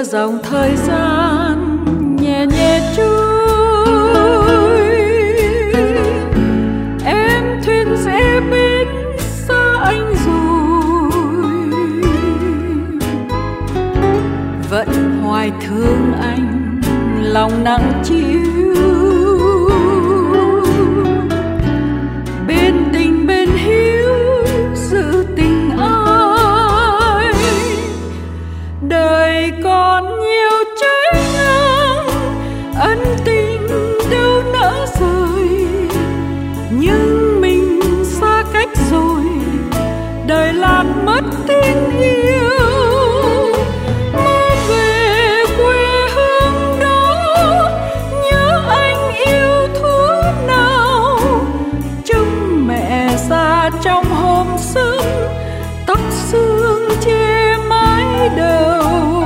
dòng thời gian nhẹ nhẹ trôi, em thuyền rẽ bến xa anh rồi, vẫn hoài thương anh lòng nặng chiếu, bên tình bên hiếu giữ tình ai. Đời còn nhiều trái ngang, ân tình đâu nỡ rời, nhưng mình xa cách rồi, đời lạc mất tin yêu. Mơ về quê hương đó, nhớ anh yêu thuở nào, trông mẹ già trong hôm sớm, tóc sương che mái đầu.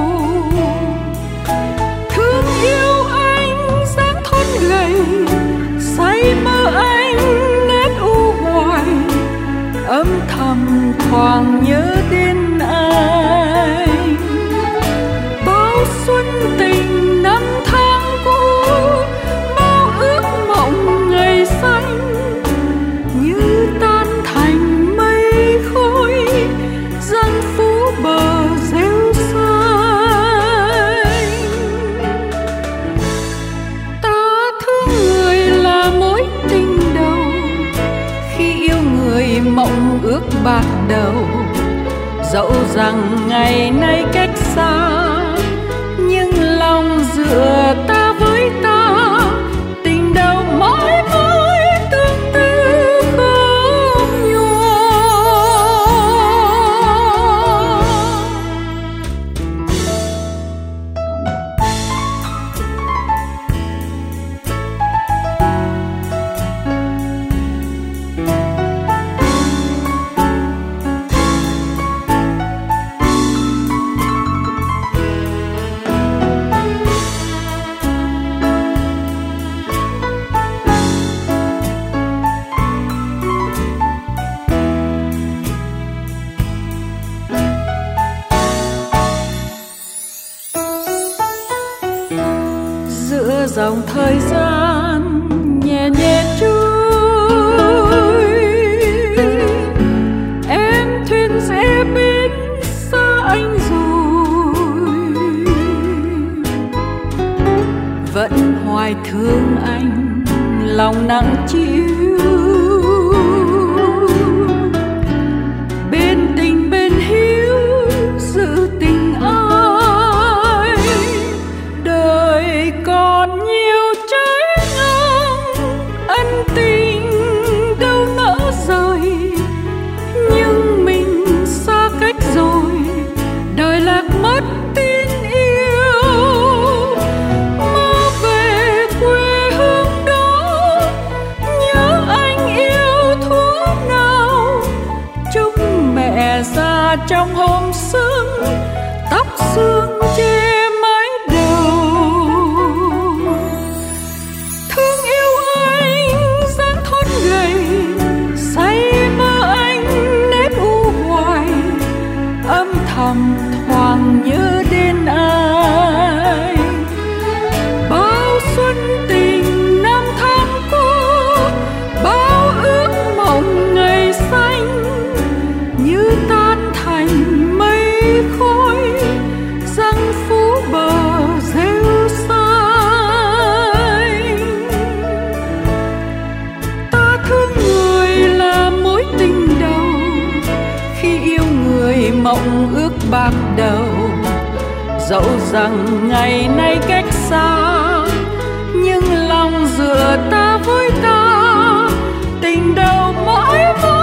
Thương yêu anh dáng thon gầy, say mơ anh nét u hoài, âm thầm thoáng nhớ đến anh. Bao xuân tình năm tháng cũ, bao ước mộng ngày xanh, như tan thành mây khói, dân phố bờ rêu xanh. Ta thương người là mối tình đầu, khi yêu người mộng ước bạc đầu. Dẫu rằng ngày nay cách xa, nhưng lòng giữa ta với ta, tình đầu mãi mãi tương tư không nhòa. Giữa dòng thời gian nhẹ nhẹ trôi, em thuyền rẽ bến xa anh rồi, vẫn hoài thương anh lòng nặng chiếu, bên tình bên hiếu giữ tình ai. Đời còn nhiều trái ngang, ân tình đâu nỡ rời, nhưng mình xa cách rồi, đời lạc mất tin yêu. Mơ về quê hương đó, nhớ anh yêu thuở nào, chúc mẹ già trong hôm sớm, tóc sương che mái đầu. Thương yêu anh dáng thon gầy, say mơ anh nét u hoài, âm thầm thoáng nhớ đến ai. Bao xuân tình năm tháng cũ, bao ước mộng ngày xanh, như tan thành mây khói, răng phố bờ rêu xanh. Ta thương người là mối tình đầu, khi yêu người mộng ước bạc đầu. Dẫu rằng ngày nay cách xa, nhưng lòng giữa ta với ta, tình đầu mãi mãi